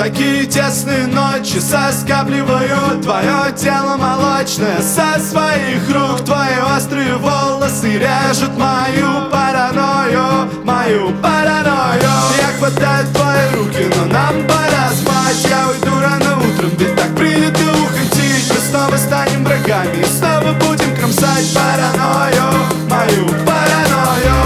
Такие тесные ночи соскабливают твое тело молочное со своих рук. Твои острые волосы режут мою паранойю, мою паранойю. Я хватаю твои руки, но нам пора спать. Я уйду рано утром, ведь так принято уходить. Мы снова станем врагами и снова будем кромсать паранойю, мою паранойю.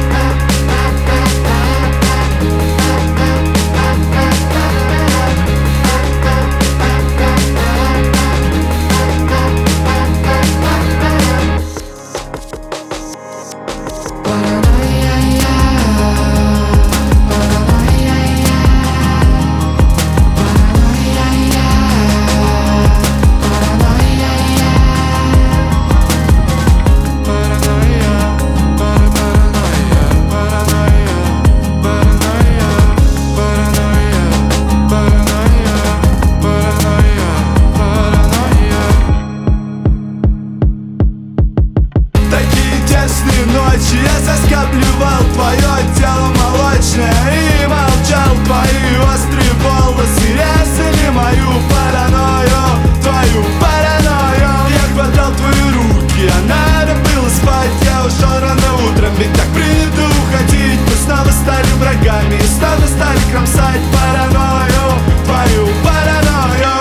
Ночи я соскабливал твое тело молочное и молчал. Твои острые волосы резали мою паранойю, твою паранойю. Я хватал твои руки, а надо было спать. Я ушел рано утром, ведь так принято уходить. Мы снова стали врагами и снова стали кромсать паранойю, твою паранойю.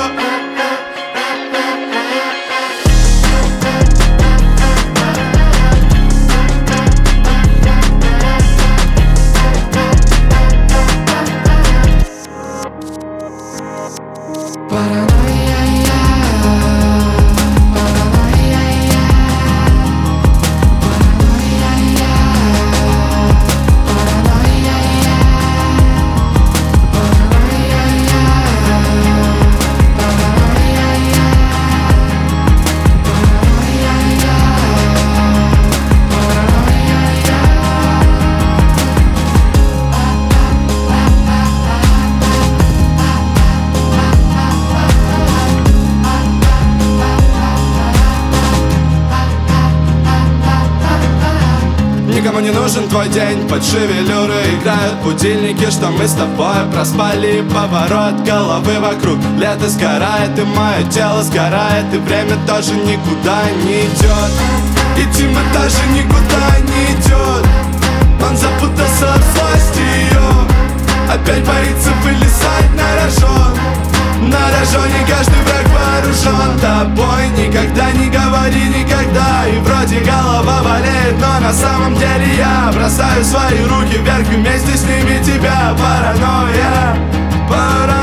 Никому не нужен твой день, под шевелюры играют будильники, что мы с тобой проспали. Поворот головы вокруг, лето сгорает, и мое тело сгорает, и время тоже никуда не идет. И Тима тоже никуда не идет. Он запутался от злости ее, опять боится вылезать на рожон. На рожоне каждый враг вооружен тобой. Никогда не говори никогда, и вроде голова болеет, но на самом деле я бросаю свои руки вверх и вместе с ними тебя. Паранойя, паранойя.